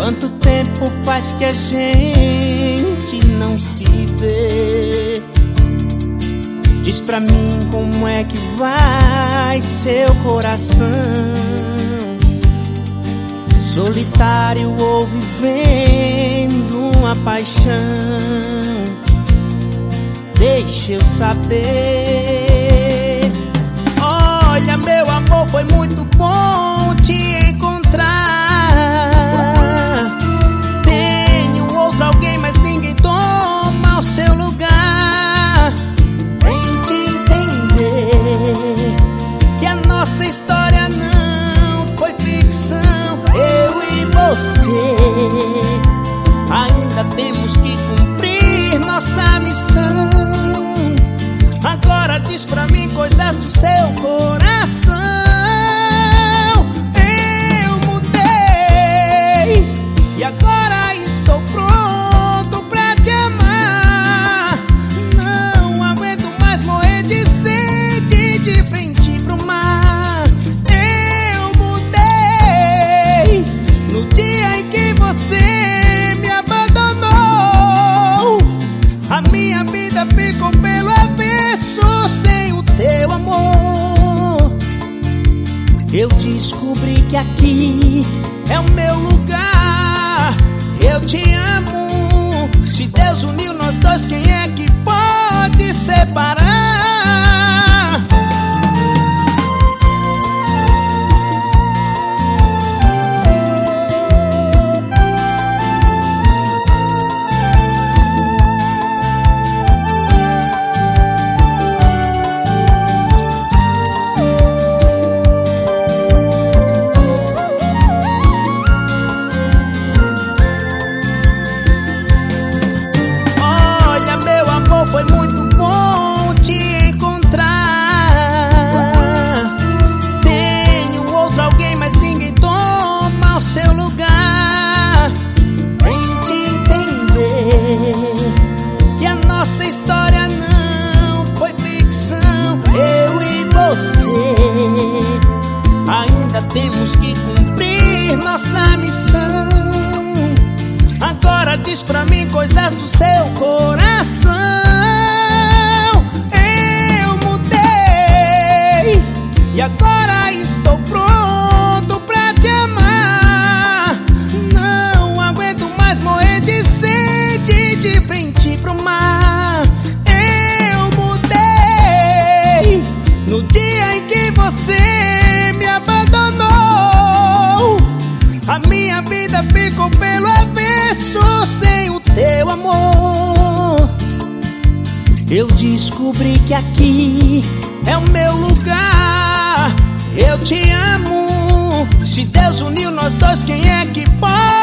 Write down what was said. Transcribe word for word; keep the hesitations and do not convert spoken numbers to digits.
Quanto tempo faz que a gente não se vê? Diz pra mim como é que vai seu coração, solitário ou vivendo uma paixão. Deixa eu saber. Olha, meu amor, foi muito bom te encontrar. Tenho outro alguém, mas ninguém toma o seu lugar. Vem te entender que a nossa história não foi ficção. Eu e você ainda temos que cumprir nossa missão. Agora diz pra mim coisas do seu coração. Eu mudei e agora estou pronto pra te amar. Não aguento mais morrer de sede de frente pro mar. Eu mudei no dia em que você me abandonou. A minha vida ficou pelo avesso sem o teu amor. Eu descobri que aqui é o meu lugar. Eu te amo. Se Deus uniu nós dois, quem é que pode separar? Foi muito bom te encontrar. Tenho outro alguém, mas ninguém toma o seu lugar. Vem te entender que a nossa história não foi ficção. Eu e você ainda temos que cumprir nossa missão. Agora diz pra mim coisas do seu coração. E agora estou pronto pra te amar. Não aguento mais morrer de sede de frente pro mar. Eu mudei no dia em que você me abandonou. A minha vida ficou pelo avesso sem o teu amor. Eu descobri que aqui é o meu lugar. Eu te amo. Se Deus uniu nós dois, quem é que pode